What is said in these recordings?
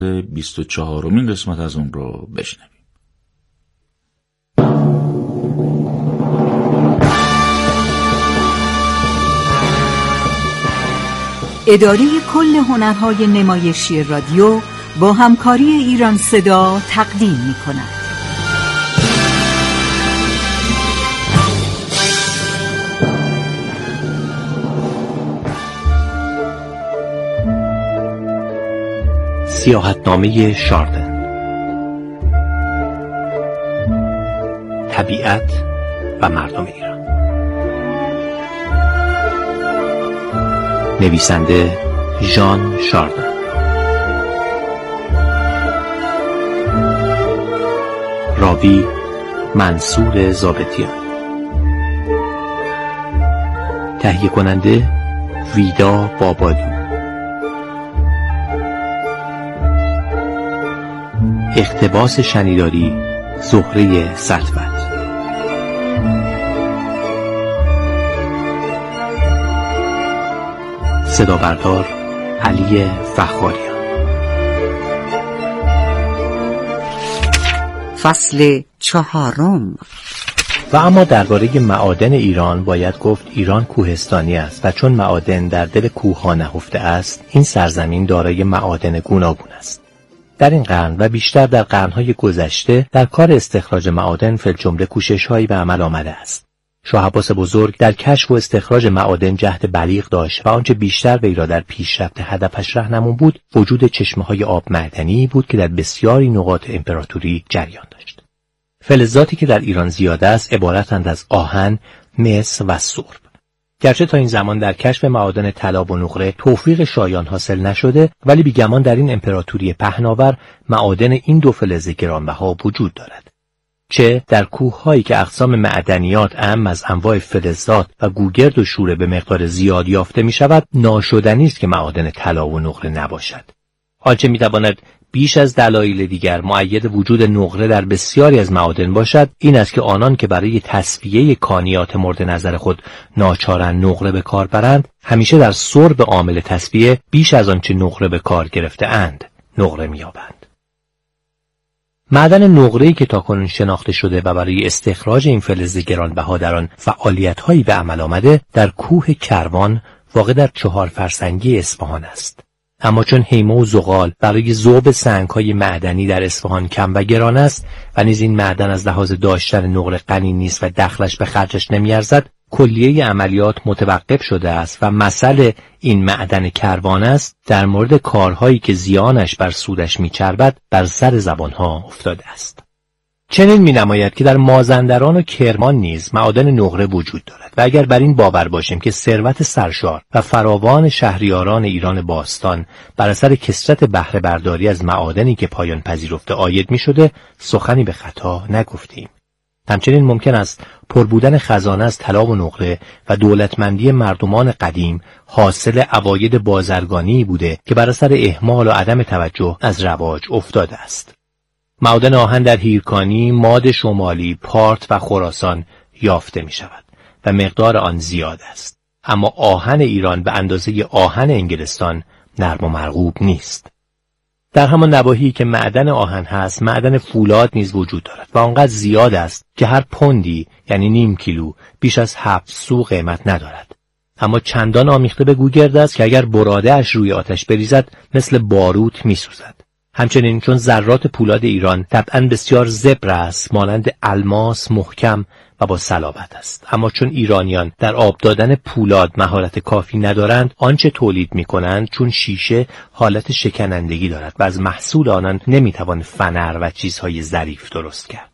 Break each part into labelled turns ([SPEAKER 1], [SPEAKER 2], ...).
[SPEAKER 1] 24مین قسمت از اون رو بشنویم.
[SPEAKER 2] اداره کل هنرهای نمایشی رادیو با همکاری ایران صدا تقدیم می‌کند.
[SPEAKER 3] سیاحتنامه شاردن. طبیعت و مردم ایران. نویسنده ژان شاردن. راوی منصور ضابطیان. تهیه کننده ویدا بابالو. اقتباس شنیداری زهره سطوت. صدا بردار علی فخاریان.
[SPEAKER 2] فصل 4.
[SPEAKER 3] و اما درباره معادن ایران باید گفت ایران کوهستانی است و چون معادن در دل کوه‌ها نهفته است، این سرزمین دارای معادن گوناگون است. در این قرن و بیشتر در قرن‌های گذشته در کار استخراج معادن فی‌الجمله کوشش‌هایی به عمل آمده است. شاه عباس بزرگ در کشف و استخراج معادن جهد بلیغ داشت و آنچه بیشتر وی را در پیشرفت هدفش راهنمون بود، وجود چشمه‌های آب معدنی بود که در بسیاری نقاط امپراتوری جریان داشت. فلزاتی که در ایران زیاد است عبارتند از آهن، مس و سرب. گرچه تا این زمان در کشف معادن طلا و نقره توفیق شایان حاصل نشده، ولی بیگمان در این امپراتوری پهناور معادن این دو فلز گرانبها وجود دارد. چه در کوه‌هایی که اقسام معدنیات اعم از انواع فلزات و گوگرد و شوره به مقدار زیاد یافته می شود، ناشدنی است که معادن طلا و نقره نباشد. آنچه می تواند بیش از دلایل دیگر مؤید وجود نقره در بسیاری از معادن باشد، این است که آنان که برای تصفیه کانیات مورد نظر خود ناچارن نقره به کار برند، همیشه در سرب عامل تصفیه بیش از آنچه نقره به کار گرفته اند نقره می‌یابند. معدن نقره‌ای که تاکنون شناخته شده و برای استخراج این فلز گرانبها در آن فعالیت‌هایی به عمل آمده، در کوه کروان واقع در 4 فرسنگی اصفهان است. اما چون هیمه و زغال برای ذوب سنگ‌های معدنی در اصفهان کم و گران است و نیز این معدن از لحاظ داشتن نقره غنی نیست و دخلش به خرجش نمی‌ارزد، کلیه عملیات متوقف شده است و مسئله این معدن کروان است در مورد کارهایی که زیانش بر سودش می‌چربد بر سر زبانها افتاده است. چنین می‌نماید که در مازندران و کرمان نیز معادن نقره وجود دارد و اگر بر این باور باشیم که ثروت سرشار و فراوان شهریاران ایران باستان بر اثر کثرت بهره برداری از معادنی که پایان پذیرفته عاید می‌شده، سخنی به خطا نگفتیم. همچنین ممکن است پر بودن خزانه از طلا و نقره و دولتمندی مردمان قدیم حاصل عواید بازرگانی بوده که بر اثر اهمال و عدم توجه از رواج افتاده است. معادن آهن در هیرکانی، ماد شمالی، پارت و خراسان یافته می شود و مقدار آن زیاد است. اما آهن ایران به اندازه آهن انگلستان نرم و مرغوب نیست. در همان نواحی که معدن آهن هست، معدن فولاد نیز وجود دارد و آنقدر زیاد است که هر پوندی یعنی نیم کیلو بیش از 7 سو قیمت ندارد. اما چندان آمیخته به گوگرد است که اگر براده اش روی آتش بریزد مثل باروت می سوزد. همچنین چون ذرات پولاد ایران طبعاً بسیار زبر است، مانند الماس محکم و با صلابت است. اما چون ایرانیان در آب دادن پولاد مهارت کافی ندارند، آنچه تولید می‌کنند چون شیشه حالت شکنندگی دارد و از محصول آنان نمی‌توان فنر و چیزهای ظریف درست کرد.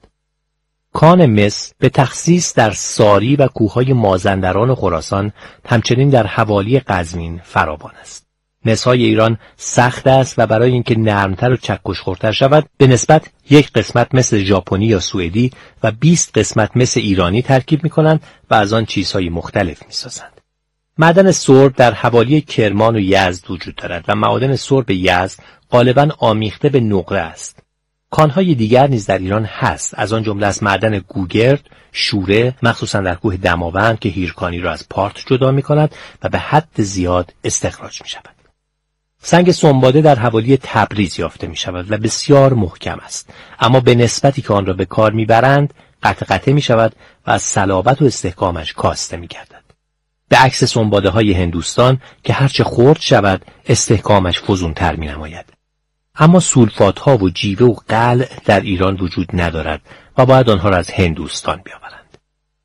[SPEAKER 3] کان مس به تخصیص در ساری و کوههای مازندران و خراسان، همچنین در حوالی قزوین فراوان است. مس‌های ایران سخت است و برای اینکه نرمتر و چکش‌خورتر شود، به نسبت 1 قسمت مثل ژاپنی یا سوئدی و 20 قسمت مثل ایرانی ترکیب می‌کنند و از آن چیزهای مختلف می‌سازند. معدن سرب در حوالی کرمان و یزد وجود دارد و معادن سرب یزد غالباً آمیخته به نقره است. کانهای دیگر نیز در ایران هست، از آن جمله از معدن گوگرد، شوره، مخصوصاً در کوه دماوند که هیرکانی را از پارت جدا می‌کند و به حد زیاد استخراج می‌شود. سنگ سنباده در حوالی تبریز یافته می شود و بسیار محکم است، اما به نسبتی که آن را به کار می برند قطعه می شود و از صلابت و استحکامش کاسته می گردد. به عکس سنباده های هندوستان که هرچه خرد شود استحکامش فزونتر می نماید. اما سولفات ها و جیوه و قلع در ایران وجود ندارد و باید آنها را از هندوستان بیاورند.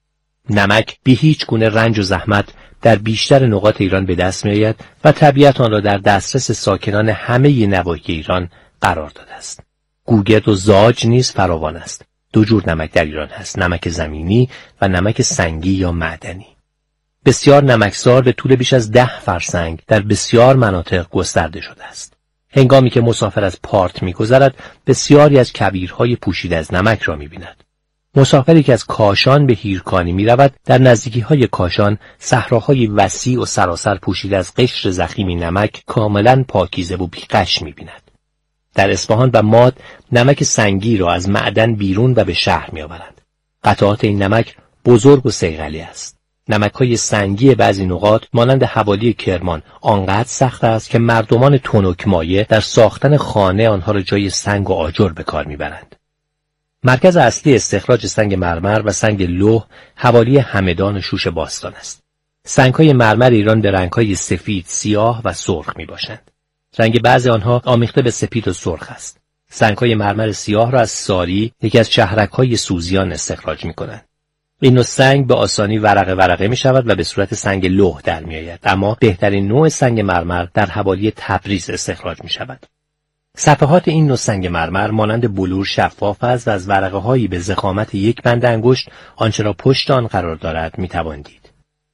[SPEAKER 3] نمک بی هیچ گونه رنج و زحمت در بیشتر نقاط ایران به دست می آید و طبیعت آن را در دسترس ساکنان همه نواحی ایران قرار داده است. گوگرد و زاج نیز فراوان است. دو جور نمک در ایران هست، نمک زمینی و نمک سنگی یا معدنی. بسیار نمکزار به طول بیش از 10 فرسنگ در بسیار مناطق گسترده شده است. هنگامی که مسافر از پارت می‌گذرد، بسیاری از کویرهای پوشیده از نمک را می‌بیند. مسافری که از کاشان به هیرکانی می‌رود، در نزدیکی‌های کاشان صحراهای وسیع و سراسر پوشیده از قشر ضخیم نمک کاملاً پاکیزه و بی‌غش می‌بیند. در اصفهان و ماد نمک سنگی را از معدن بیرون و به شهر می‌آورند. قطعات این نمک بزرگ و صیقلی است. نمک‌های سنگی بعضی نقاط مانند حوالی کرمان آنقدر سخت است که مردمان تنکمایه در ساختن خانه آنها را جای سنگ و آجر به کار می‌برند. مرکز اصلی استخراج سنگ مرمر و سنگ لوح حوالی همدان و شوش باستان است. سنگ‌های مرمر ایران به رنگ‌های سفید، سیاه و سرخ می‌باشند. رنگ بعضی آنها آمیخته به سپید و سرخ است. سنگ‌های مرمر سیاه را از ساری، یکی از شهرک‌های سوزیان استخراج می‌کنند. این نوع سنگ به آسانی ورقه می شود و به صورت سنگ لوح در می آید، اما بهترین نوع سنگ مرمر در حوالی تبریز استخراج می شود. صفحات این نوع سنگ مرمر مانند بلور شفاف است و از ورقه هایی به ضخامت یک بند انگشت آنچه را پشت آن قرار دارد می توان دید.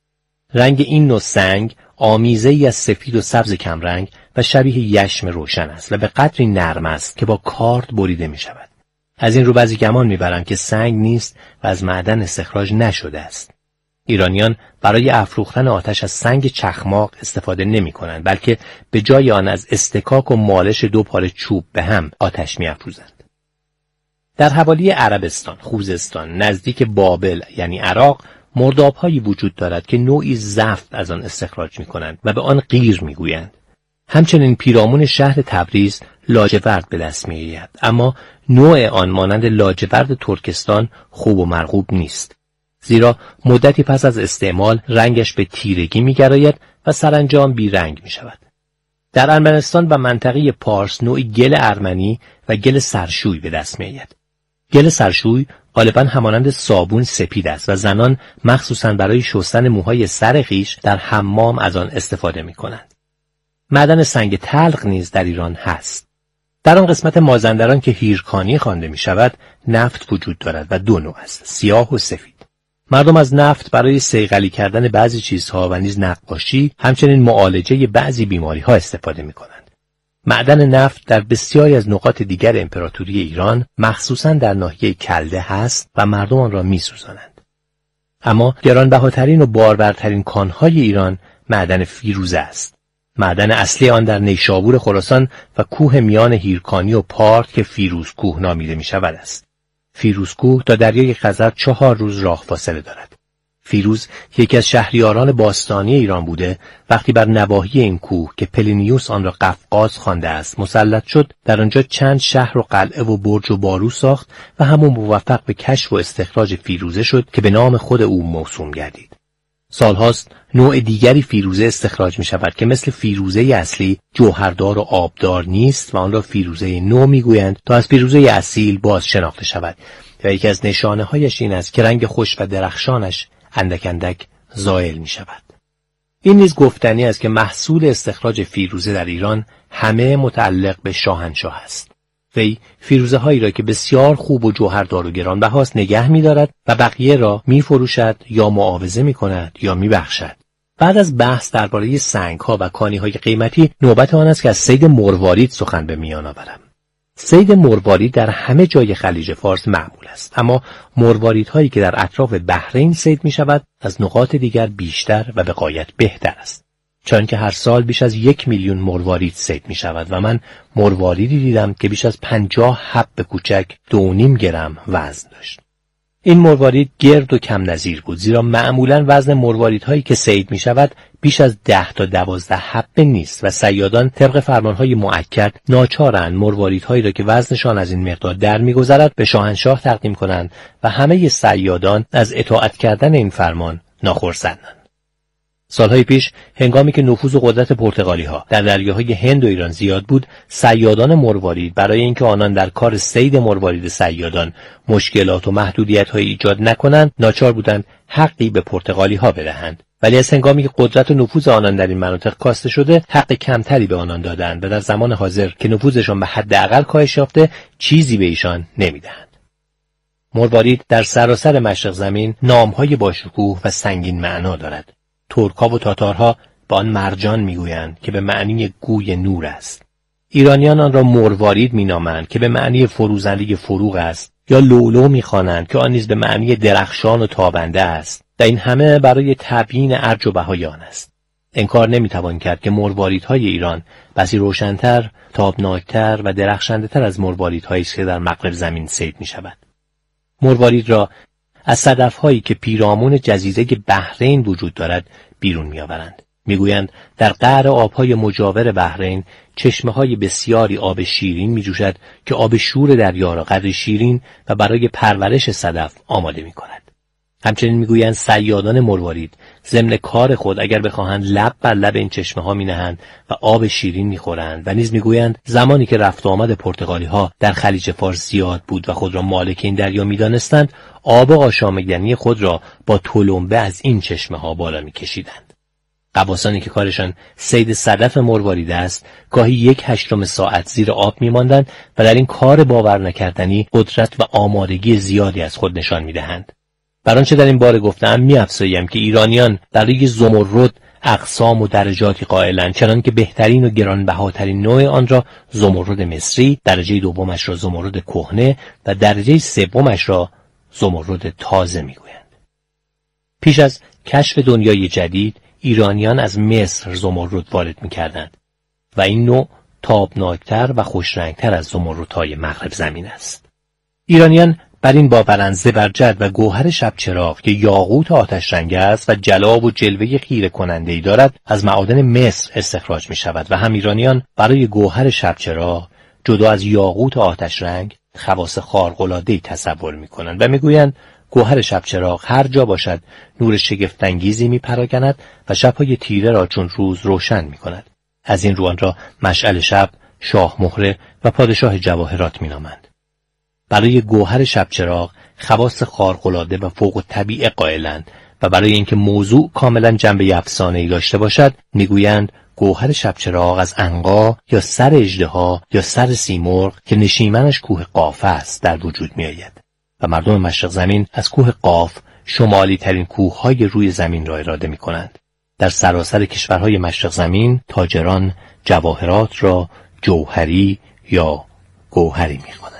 [SPEAKER 3] رنگ این نوع سنگ آمیزه ای از سفید و سبز کمرنگ و شبیه یشم روشن است و به قدری نرم است که با کارد بریده می شود. از این رو بعضی گمان می‌برند که سنگ نیست و از معدن استخراج نشده است. ایرانیان برای افروختن آتش از سنگ چخماق استفاده نمی‌کنند، بلکه به جای آن از استکاک و مالش 2 پاره چوب به هم آتش می‌افروزند. در حوالی عربستان، خوزستان، نزدیک بابل یعنی عراق، مرداب‌هایی وجود دارد که نوعی زفت از آن استخراج می‌کنند و به آن قیر می‌گویند. همچنین پیرامون شهر تبریز لاجورد به دست می‌آید، اما نوع آن مانند لاجورد ترکستان خوب و مرغوب نیست، زیرا مدتی پس از استعمال رنگش به تیرگی می‌گراید و سرانجام بی‌رنگ می‌شود. در ارمنستان و منطقه پارس نوعی گل ارمنی و گل سرشوی به دست می‌آید. گل سرشوی غالباً همانند صابون سپید است و زنان مخصوصاً برای شستن موهای سر خویش در حمام از آن استفاده می‌کنند. معدن سنگ تلخ نیز در ایران هست. در آن قسمت مازندران که هیرکانی خوانده می شود، نفت وجود دارد و 2 نوع است، سیاه و سفید. مردم از نفت برای صیقلی کردن بعضی چیزها و نیز نقاشی، همچنین معالجه بعضی بیماری ها استفاده می کنند. معدن نفت در بسیاری از نقاط دیگر امپراتوری ایران، مخصوصاً در ناحیه کلده هست و مردم آن را می سوزانند. اما گرانبهاترین و بارورترین کانهای ایران معدن فیروزه است. معدن اصلی آن در نیشابور خراسان و کوه میان هیرکانی و پارت که فیروزکوه نامیده می شود است. فیروزکوه تا دریای خزر 4 روز راه فاصله دارد. فیروز یکی از شهریاران باستانی ایران بوده، وقتی بر نواحی این کوه که پلینیوس آن را قفقاز خوانده است مسلط شد، در آنجا چند شهر و قلعه و برج و بارو ساخت و همون موفق به کشف و استخراج فیروزه شد که به نام خود او موسوم گردید. سالهاست نوع دیگری فیروزه استخراج می شود که مثل فیروزه اصلی جوهردار و آبدار نیست و آن را فیروزه نو می گویند تا از فیروزه اصیل باز شناخته شود و یکی از نشانه هایش این است که رنگ خوش و درخشانش اندک اندک زائل می شود. این نیز گفتنی است که محصول استخراج فیروزه در ایران همه متعلق به شاهنشاه است. وی فیروزه هایی را که بسیار خوب و جوهردار و گرانبهاست نگه می دارد و بقیه را می فروشد یا معاوضه می کند یا می بخشد. بعد از بحث درباره سنگ ها و کانی های قیمتی، نوبت آن است که از صید مروارید سخن به میان آورم. صید مروارید در همه جای خلیج فارس معمول است، اما مرواریدهایی که در اطراف بحرین صید می شود از نقاط دیگر بیشتر و به غایت بهتر است، چون که هر سال بیش از 1 میلیون مروارید صید می شود و من مرواریدی دیدم که بیش از 50 حب کوچک 2.5 گرم وزن داشت. این مروارید گرد و کم نظیر بود، زیرا معمولاً وزن مرواریدهایی که صید می شود بیش از 10 تا 12 حبه نیست و صیادان طبق فرمانهای مؤکد ناچارند مرواریدهایی را که وزنشان از این مقدار در می‌گذرد به شاهنشاه تقدیم کنند و همه صیادان از اطاعت کردن این فرمان ناخرسندند. سالهای پیش هنگامی که نفوذ و قدرت پرتغالی‌ها در دریاهای هند و ایران زیاد بود، صیادان مروارید برای اینکه آنان در کار صید مروارید صیادان مشکلات و محدودیت‌های ایجاد نکنند، ناچار بودند حقی به پرتغالی‌ها بدهند. ولی از هنگامی که قدرت و نفوذ آنان در این مناطق کاسته شده، حق کمتری به آنان دادند و در زمان حاضر که نفوذشان به حداقل کاهش یافته، چیزی به ایشان نمی‌دهند. مروارید در سراسر مشرق زمین نام‌های باشکوه و سنگین معنا دارد. ترک‌ها و تاتارها به آن مرجان میگویند که به معنی گوی نور است. ایرانیان آن را مروارید مینامند که به معنی فروزنده فروغ است، یا لولو میخوانند که آن نیز به معنی درخشان و تابنده است. و این همه برای تبیین ارج و بهای آن است. انکار نمیتوان کرد که مرواریدهای ایران بسی روشن‌تر، تابناکتر و درخشنده‌تر از مرواریدهایی است که در مغرب زمین صید میشود. مروارید را از صدف‌هایی که پیرامون جزیره بحرین وجود دارد بیرون می‌آورند. می‌گویند در قعر آب‌های مجاور بحرین چشمه‌های بسیاری آب شیرین می‌جوشد که آب شور دریا را قدر شیرین و برای پرورش صدف آماده می‌کند. همچنین می‌گویند صیادان مروارید ضمن کار خود اگر بخواهند لب بر لب این چشمه‌ها می‌نهند و آب شیرین می‌خورند و نیز می‌گویند زمانی که رفت و آمد پرتغالی‌ها در خلیج فارس زیاد بود و خود را مالک این دریا می‌دانستند، آب آشامیدنی خود را با تلمبه از این چشمه‌ها بالا می‌کشیدند. غواصانی که کارشان صید صدف مروارید است، گاهی 1/8 ساعت زیر آب می‌ماندند و در این کار باور نکردنی قدرت و آمادگی زیادی از خود نشان می‌دهند. بر آنچه در این باره گفتم می‌افزایم که ایرانیان برای زمرد اقسام و درجاتی قائلند، چنان که بهترین و گرانبهاترین نوع آن را زمرد مصری، درجه دومش را زمرد کهنه و درجه سومش را زمرد تازه می‌گویند. پیش از کشف دنیای جدید، ایرانیان از مصر زمرد وارد می‌کردند و این نوع تابناکتر و خوشرنگتر از زمردهای مغرب زمین است. ایرانیان بر این باورند زبرجد و گوهر شبچراغ که یاقوت آتش رنگ است و جلاب و جلوه خیره کننده‌ای دارد از معادن مصر استخراج می شود و هم ایرانیان برای گوهر شبچراغ جدا از یاقوت آتش رنگ خواص خارق‌العاده‌ای تصور می کنند و می گویند گوهر شبچراغ هر جا باشد نور شگفت‌انگیزی می پراکند و شب‌های تیره را چون روز روشن می کند. از این رو آن را مشعل شب، شاه مهره و پادشاه جواهرات می نامند. برای گوهر شبچراغ خواص خارق‌العاده و فوق الطبیعه قائلند و برای اینکه موضوع کاملا جنبه افسانه‌ای داشته باشد میگویند گوهر شبچراغ از عنقا یا سر اژدها یا سر سیمرغ که نشیمنش کوه قاف است در وجود میآید و مردم مشرق زمین از کوه قاف شمالی ترین کوههای روی زمین را اراده میکنند. در سراسر کشورهای مشرق زمین تاجران جواهرات را جوهری یا گوهری میخوانند.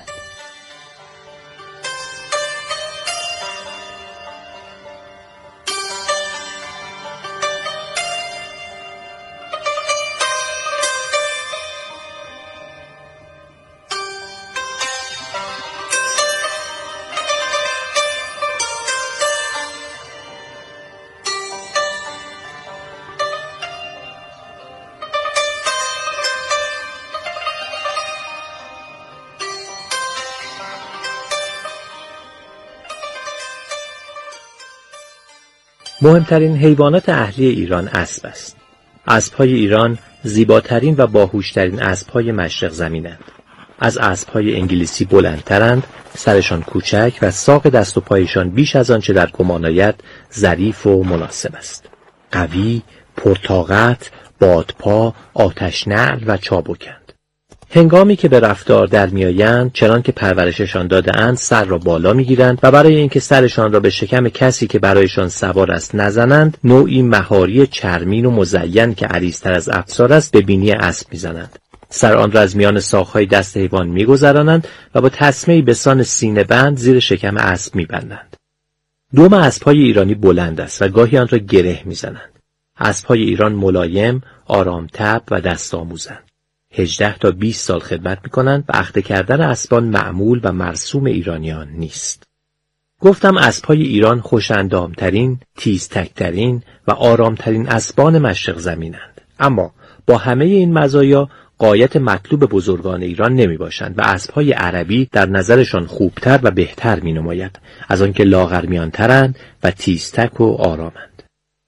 [SPEAKER 3] مهمترین حیوانات اهلی ایران اسب است. اسب‌های ایران زیباترین و باهوشترین اسب‌های مشرق زمینند. از اسب‌های انگلیسی بلندترند، سرشان کوچک و ساق دست و پایشان بیش از آنچه در گمان آید ظریف و مناسب است. قوی، پرطاقت، بادپا، آتش‌نعل و چابکند. هنگامی که به رفتار در میآیند، چنان که پرورششان داده‌اند، سر را بالا میگیرند و برای اینکه سرشان را به شکم کسی که برایشان سوار است نزنند، نوعی مهاری چرمین و مزین که عریض‌تر از افسار است به بینی اسب میزنند. سر آن را از میان ساق‌های دست حیوان میگذرانند و با تسمه‌ای به سان سینه بند زیر شکم اسب میبندند. دم اسب‌های ایرانی بلند است و گاهی آن را گره میزنند. اسب‌های ایران ملایم، آرام‌طبع و دست‌آموزند. 18 تا 20 سال خدمت می‌کنند و اخته کردن اسبان معمول و مرسوم ایرانیان نیست. گفتم اسب‌های ایران خوش‌اندام‌ترین، تیزتک‌ترین و آرامترین اسبان مشرق زمینند. اما با همه این مزایا غایت مطلوب بزرگان ایران نمی باشند و اسب‌های عربی در نظرشان خوبتر و بهتر می نماید از آنکه لاغرمیان‌ترند و تیزتک و آرامند.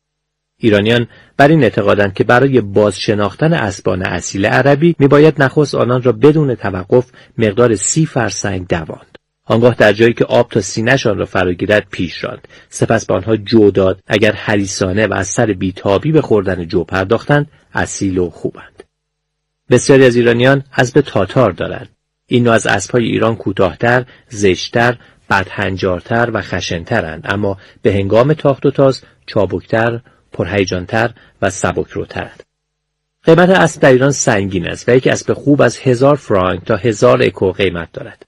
[SPEAKER 3] ایرانیان بر این اعتقادند که برای بازشناختن اسبان اصیل عربی می باید نخست آنان را بدون توقف مقدار 30 فرسنگ دواند. آنگاه در جایی که آب تا سینه‌شان را فراگیرد پیش راند، سپس به آنها جو داد. اگر حریصانه و از سر بیتابی به خوردن جو پرداختند، اصیل و خوبند. بسیاری از ایرانیان اسب تاتار دارند. این نوع از اسب‌های ایران کوتاه‌تر، زشت‌تر، بدهنجارتر و خشن‌ترند، اما به هنگام تاخت و تاز چابکتر، پرهیجان‌تر و سبکروترند. قیمت اسب در ایران سنگین است و یک اسب خوب از 1000 فرانک تا 1000 اکو قیمت دارد.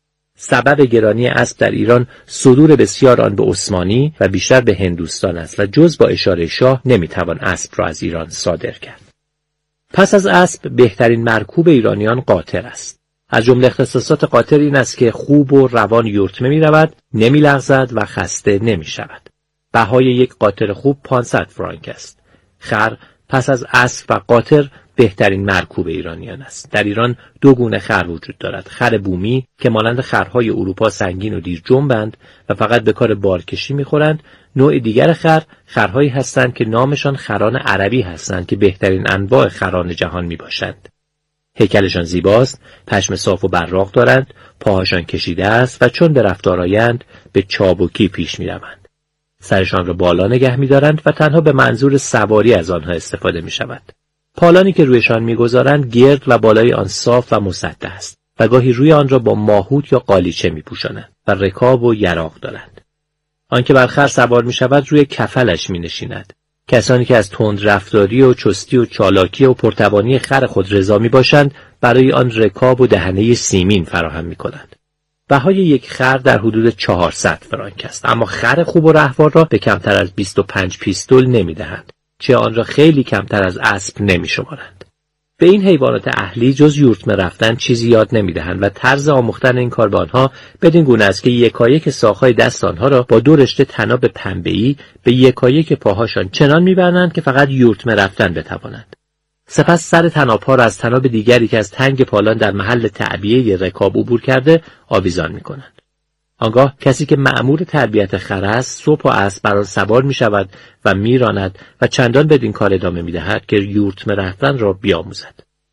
[SPEAKER 3] سبب گرانی اسب در ایران صدور بسیار آن به عثمانی و بیشتر به هندوستان است و جز با اشاره شاه نمیتوان اسب را از ایران صادر کرد. پس از اسب بهترین مرکوب ایرانیان قاطر است. از جمله اختصاصات قاطر این است که خوب و روان یورتمه می رود، نمی لغزد و خسته نمی شود. بهای یک قاطر خوب 500 فرانک است. خر پس از اسب و قاطر بهترین مرکوب ایرانیان است. در ایران 2 گونه خر وجود دارد: خر بومی که مانند خرهای اروپا سنگین و دیر جنبند و فقط به کار بارکشی می‌خورند. نوع دیگر خرهایی هستند که نامشان خران عربی هستند که بهترین انواع خران جهان میباشند. هیکلشان زیباست، پشم صاف و براق دارند، پاهاشان کشیده است و چون به رفتار آیند به چابکی پیش می‌روند. سرشان را بالا نگه می‌دارند و تنها به منظور سواری از آنها استفاده می‌شود. پالانی که رویشان می‌گذارند گرد و بالای آن صاف و مسطح است و گاهی روی آن را با ماهوت یا قالیچه می‌پوشانند و رکاب و یراق دارند. آنکه بر خر سوار می‌شود روی کفلش می‌نشیند. کسانی که از تند رفتاری و چستی و چالاکی و پرتوانی خر خود رضا می‌باشند برای آن رکاب و دهنه سیمین فراهم می‌کنند. بهای یک خر در حدود 400 فرانک است، اما خر خوب و رهوار را به کمتر از 25 پیستول نمی‌دهند، چه آن را خیلی کمتر از اسب نمی‌شمارند. به این حیوانات اهلی جز یورتمه رفتن چیزی یاد نمی‌دهند و طرز آموختن این کار به آنها بدین گونه است که یکایک ساق‌های دست آنها را با 2 رشته طناب پنبه‌ای به یکایک پاهاشان چنان می‌بندند که فقط یورتمه رفتن بتوانند. سپس سر طناب‌ها را از طناب دیگری که از تنگ پالان در محل تعبیه رکاب عبور کرده آویزان می‌کنند. آنگاه کسی که مأمور تربیت خر است صبح و عصر بر آن سوار می‌شود و می‌راند و چندان بدین کار ادامه می‌دهد که یورتمه رفتن را بیاموزد.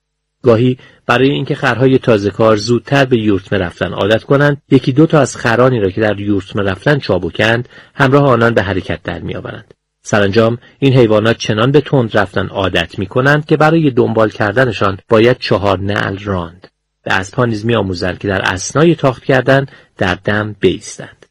[SPEAKER 3] گاهی برای اینکه خرهای تازه‌کار زودتر به یورتمه رفتن عادت کنند، 1-2 تا از خرانی را که در یورتمه رفتن چابکند همراه آنان به حرکت در می‌آورند. سرانجام این حیوانات چنان به تند رفتن عادت می‌کنند که برای دنبال کردنشان باید 4 نعل راند. به اسب‌ها نیز می‌آموزند که در اثنای تاخت کردن در دم بایستند.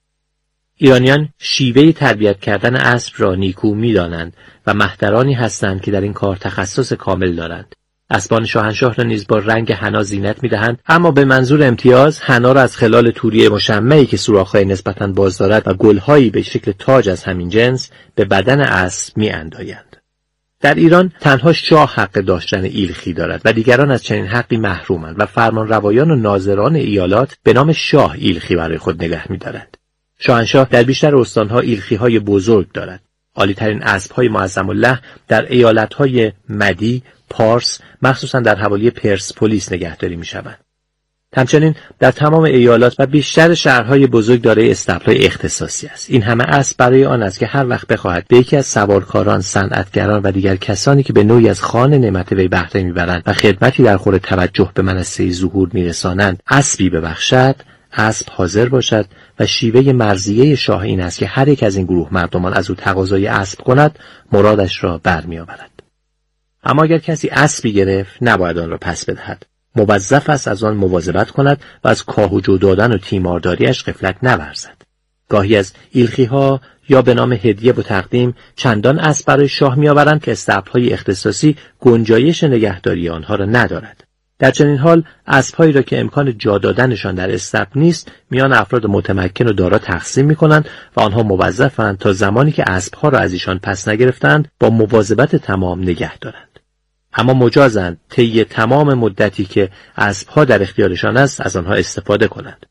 [SPEAKER 3] ایرانیان شیوه تربیت کردن اسب را نیکو می‌دانند و مهترانی هستند که در این کار تخصص کامل دارند. اسبان شاهنشاه را نیز با رنگ حنا زینت می‌دهند، اما به منظور امتیاز حنا را از خلال توری مشمعی که سوراخ‌های نسبتاً باز دارد و گل‌هایی به شکل تاج از همین جنس به بدن اسب می‌اندایند. در ایران تنها شاه حق داشتن ایلخی دارد و دیگران از چنین حقی محرومند و فرمانروایان و ناظران ایالات به نام شاه ایلخی برای خود نگه می‌دارند. شاهنشاه در بیشتر استان‌ها ایلخی‌های بزرگ دارد. عالی‌ترین اسب‌های معظم الله در ایالت‌های مدی، پارس، مخصوصاً در حوالی پرسپولیس نگهداری می‌شوند. همچنین در تمام ایالات و بیشتر شهرهای بزرگ دارای استبل‌های اختصاصی است. این همه اسب برای آن است که هر وقت بخواهد به یکی از سوارکاران، صنعتگران و دیگر کسانی که به نوعی از خوان نعمت وی بهره می‌برند و خدمتی در خور توجه به منصه ظهور می‌رسانند، اسبی ببخشد، اسب حاضر باشد و شیوه مرضیه شاه این است که هر یک از این گروه مردمان از او تقاضای اسب کند، مرادش را برمی‌آورد. اما اگر کسی اسبی گرفت، نباید آن را پس بدهد. موظف است از آن مواظبت کند و از کاه و جو دادن و تیمارداریش غفلت نورزد. گاهی از ایلخی‌ها یا به نام هدیه و تقدیم چندان اسب برای شاه می‌آورند که استبل‌های اختصاصی گنجایش نگهداری آنها را ندارد. در چنین حال اسب‌هایی را که امکان جا دادنشان در استبل نیست، میان افراد متمکن و دارا تقسیم می‌کنند و آنها موظفند تا زمانی که اسب‌ها را از ایشان پس نگرفتند با مواظبت تمام نگه دارند. اما مجازند طی تمام مدتی که اسب‌ها در اختیارشان است از آنها استفاده کنند.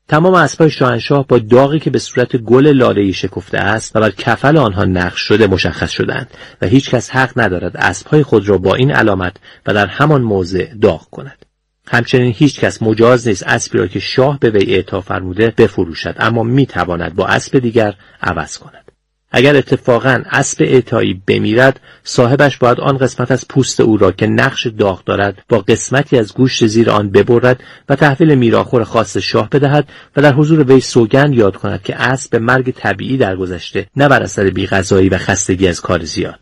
[SPEAKER 3] تمام اسب‌های شاهنشاه با داغی که به صورت گل لاله‌ای شکفته است و بر کفل آنها نقش شده مشخص شدند و هیچ کس حق ندارد اسب‌های خود را با این علامت و در همان موضع داغ کند. همچنین هیچ کس مجاز نیست اسبی را که شاه به وی اعطا فرموده بفروشد، اما میتواند با اسب دیگر عوض کند. اگر اتفاقاً اسب اعطایی بمیرد، صاحبش باید آن قسمت از پوست او را که نقش داغ دارد با قسمتی از گوشت زیر آن ببرد و تحویل میراخور خاص شاه بدهد و در حضور وی سوگند یاد کند که اسب به مرگ طبیعی درگذشته، نه بر اثر بی‌غذایی و خستگی از کار زیاد.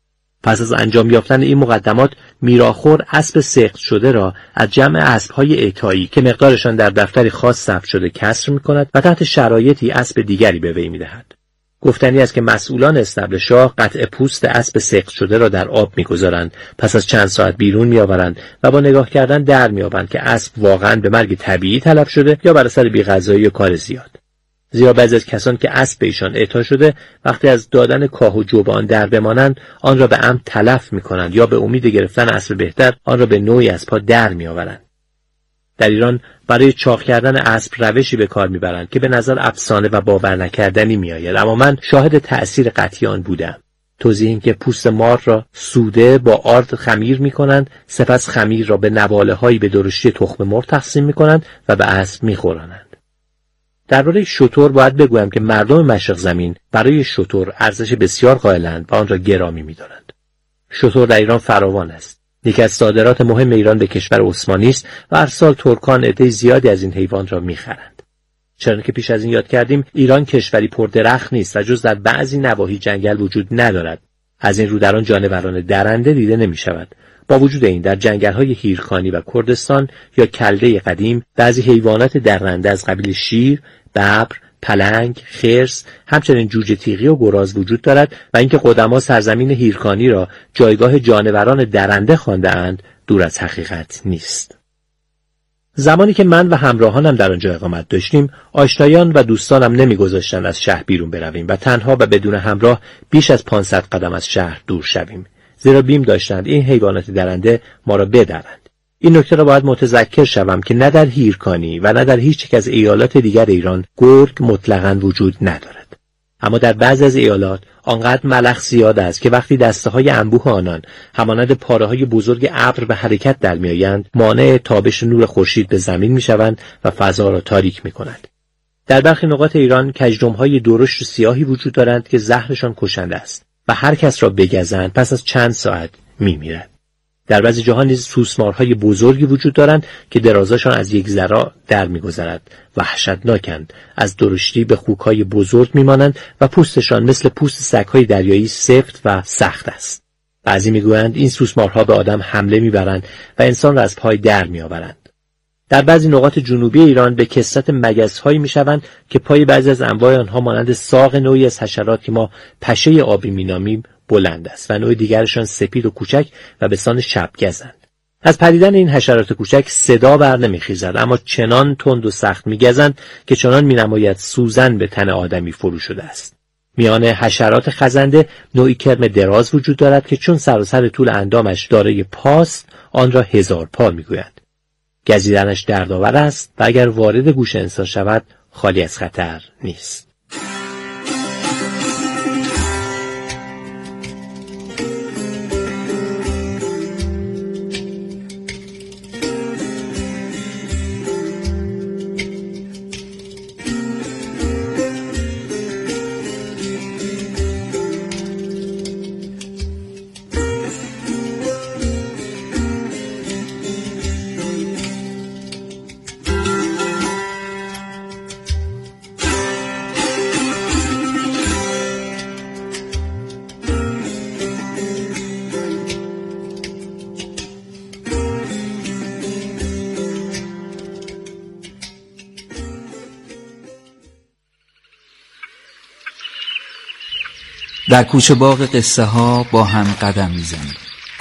[SPEAKER 3] پس از انجام یافتن این مقدمات، میراخور اسب سقط شده را از جمع اسب‌های اعطایی که مقدارشان در دفتری خاص ثبت شده کسر می‌کند و تحت شرایطی اسب دیگری به وی می‌دهد. گفتنی است که مسئولان استبل شاه قطع پوست اسب سقط شده را در آب می‌گذارند، پس از چند ساعت بیرون می‌آورند و با نگاه کردن در می‌یابند که اسب واقعاً به مرگ طبیعی تلف شده یا بر اثر بی‌غذایی و کار زیاد. زیرا بعضی از کسان که اسب به ایشان اعطا شده وقتی از دادن کاه و جو آن در بمانند، آن را به عمد تلف می‌کنند یا به امید گرفتن اسب بهتر آن را به نوعی از پا در می‌آورند. در ایران برای چاق کردن اسب روشی به کار میبرند که به نظر افسانه و باور نکردنی میآید، اما من شاهد تأثیر قطعی آن بودم. توضیح این که پوست مار را سوده با آرد خمیر میکنند، سپس خمیر را به نواله هایی به درشتی تخم مرغ تقسیم میکنند و به اسب میخورانند. درباره شتر باید بگویم که مردم مشرق زمین برای شتر ارزش بسیار قائلند و آن را گرامی میدارند. شتر در ایران فراوان است. یکی از صادرات مهم ایران به کشور عثمانی است و هر سال ترکان عده زیادی از این حیوان را می‌خرند. چنانکه پیش از این یاد کردیم، ایران کشوری پردرخت نیست و جز در بعضی نواحی جنگل وجود ندارد. از این رو در آن جانوران درنده دیده نمی‌شود. با وجود این در جنگل‌های هیرکانی و کردستان یا کلده قدیم بعضی حیوانات درنده از قبیل شیر، ببر، پلنگ، خرس، همچنین جوجه تیغی و گراز وجود دارد و اینکه قدما سرزمین هیرکانی را جایگاه جانوران درنده خوانده‌اند دور از حقیقت نیست. زمانی که من و همراهانم در آنجا اقامت داشتیم، آشنایان و دوستانم نمی‌گذاشتند از شهر بیرون برویم و تنها و بدون همراه بیش از 500 قدم از شهر دور شویم، زیرا بیم داشتند این حیوانات درنده ما را بدرند. این نکته را باید متذکر شوم که نه در هیرکانی و نه در هیچ یک از ایالات دیگر ایران گرگ مطلقاً وجود ندارد. اما در بعضی از ایالات آنقدر ملخ زیاد است که وقتی دسته‌های انبوه آنان همانند پاره‌های بزرگ ابر به حرکت در می‌آیند، مانع تابش نور خورشید به زمین می‌شوند و فضا را تاریک می‌کنند. در برخی نقاط ایران کژدم‌های درشت و سیاهی وجود دارند که زهرشان کشنده است و هر کس را بگزند پس از چند ساعت می‌میرد. در بعضی جاها نیز سوسمارهای بزرگی وجود دارند که درازشان از یک ذراع در می‌گذرد، وحشتناکند، از درشتی به خوک‌های بزرگ می‌مانند و پوستشان مثل پوست سگ‌های دریایی سفت و سخت است. بعضی می‌گویند این سوسمارها به آدم حمله می‌برند و انسان را از پای در می‌آورند. در بعضی نقاط جنوبی ایران به کثرت مگس‌هایی می‌شوند که پای بعضی از انواع آنها مانند ساق نوعی از حشرات که ما پشه آبی می‌نامیم بلند است و نوع دیگرشان سپید و کوچک و به سان شبگزند. از پریدن این حشرات کوچک صدا بر نمیخیزد، اما چنان تند و سخت میگزند که چنان مینماید سوزن به تن آدمی فرو شده است. میان حشرات خزنده نوعی کرم دراز وجود دارد که چون سراسر طول اندامش دارای پاست، آن را 1000 پا میگویند. گزیدنش دردآور است و اگر وارد گوش انسان شود خالی از خطر نیست.
[SPEAKER 1] در کوچه باغ قصه ها با هم قدم میزنیم.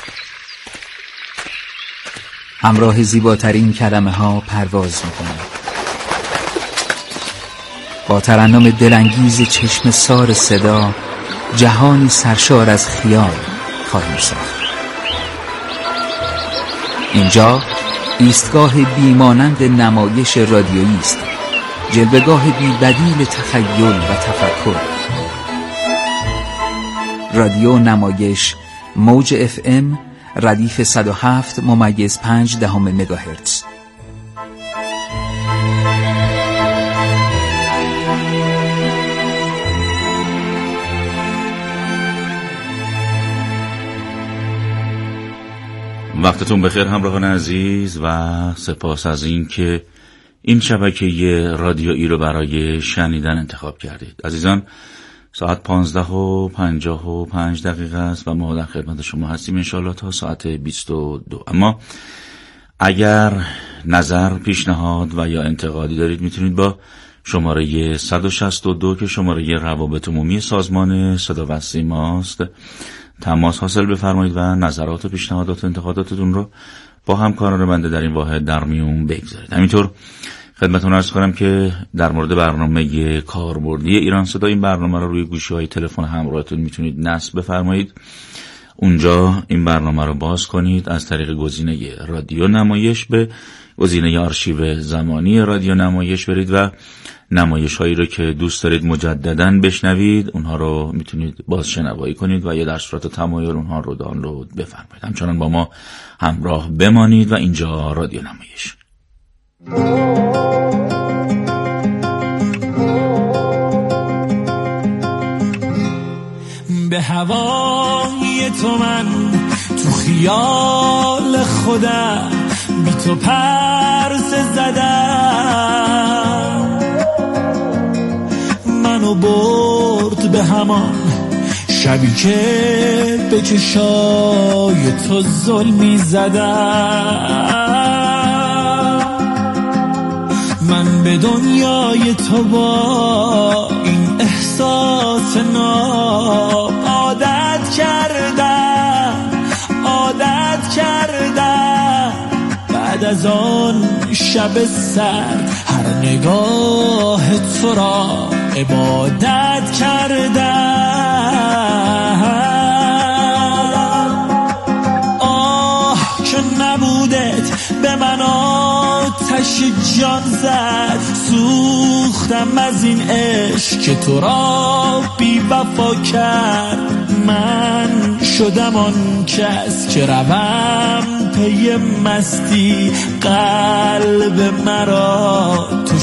[SPEAKER 1] همراه زیباترین کلمه ها پرواز میکنیم. با ترنم دلانگیز چشم سار صدا جهانی سرشار از خیال خواهیم ساخت. اینجا ایستگاه بیمانند نمایش رادیویی است، جلوه‌گاه بی‌بدیل تخیل و تفکر. رادیو نمایش موج FM ردیف 107.5 مگاهرتز.
[SPEAKER 4] وقتتون بخیر همراهان عزیز و سپاس از این که این شبکه رادیویی رو برای شنیدن انتخاب کردید. عزیزان، ساعت 15:55 است و ما در خدمت شما هستیم انشاءالله تا ساعت 22. اما اگر نظر، پیشنهاد و یا انتقادی دارید میتونید با شماره 162 که شماره روابط عمومی سازمان صدا و سیماست تماس حاصل بفرمایید و نظرات و پیشنهادات و انتقاداتتون رو با همکاران بنده در این واحد در میون بگذارید. همینطور خدمتتون عرض کنم که در مورد برنامه کاربردی ایران صدا، این برنامه رو روی گوشی‌های تلفن همراهتون میتونید نصب بفرمایید. اونجا این برنامه رو باز کنید، از طریق گزینه رادیو نمایش به گزینه آرشیو زمانی رادیو نمایش برید و نمایش‌هایی رو که دوست دارید مجدداً بشنوید اونها رو میتونید بازشنوایی کنید و یا در صورت تمایل اونها رو دانلود بفرمایید. همچنان با ما همراه بمانید و اینجا رادیو نمایش.
[SPEAKER 5] به هوای تو من تو خیال خودم بی تو پرس زدم، منو برد به همان شبی که به چشای تو ظلمی زدم. من به دنیای تو با این احساس ناب عادت کردم. بعد از آن شب سرد هر نگاه تو را عبادت کردم. آه که نبودت به من آتش جان زد، سوختم از این عشق که تو را بی وفا کرد. من شدم آن کس که روم پی مستی، قلب مرا تو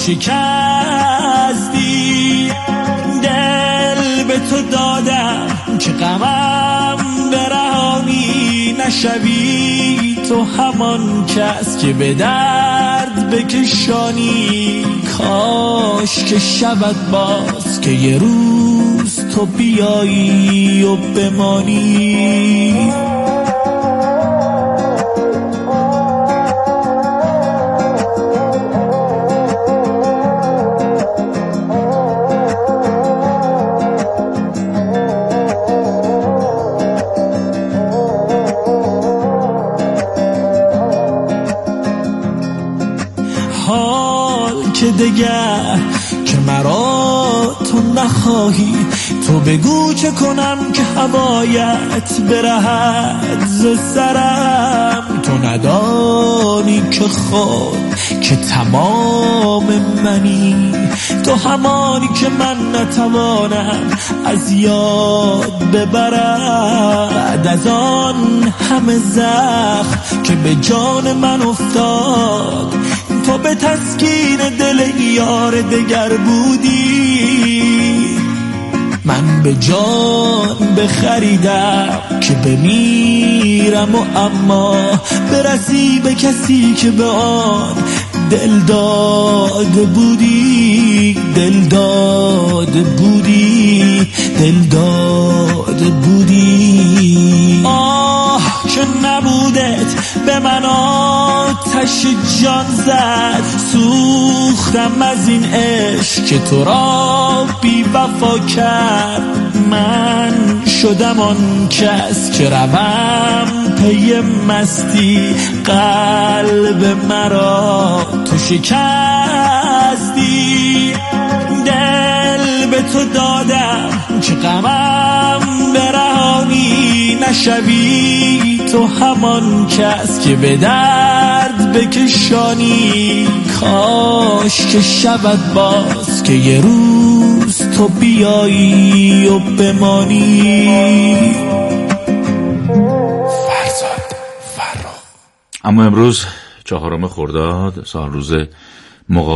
[SPEAKER 5] شکستی. دل به تو دادم که غمم برهانی، نشوی تو همان کس که به درد بکشانی. کاش که شود باز که یه روز تو بیایی و بمانی. دگر که مرا تو نخواهی، تو بگو چه کنم که هوایت برهد ز سرم. تو ندانی که خود که تمام منی، تو همانی که من نتوانم از یاد ببرم. بعد از آن همه زخم که به جان من افتاد، تو به تسکین دل یار دگر بودی. من به جان بخریدم که بمیرم و اما برسی به کسی که به آن دل داده بودی. دل داده بودی. آه که نبودت به من آتش جان زد، سوختم از این عشق که تو را بی وفا کرد. من شدم آن کس که روم پی مستی، قلب مرا تو شکستی. دل به تو دادم که غمم برهانی، نشوی تو همان کس که به درد بکشانی. کاش کاش که شود باز که یه روز تو بیایی و بمانی. فرزاد فرخ.
[SPEAKER 4] اما امروز 4 خرداد سال روز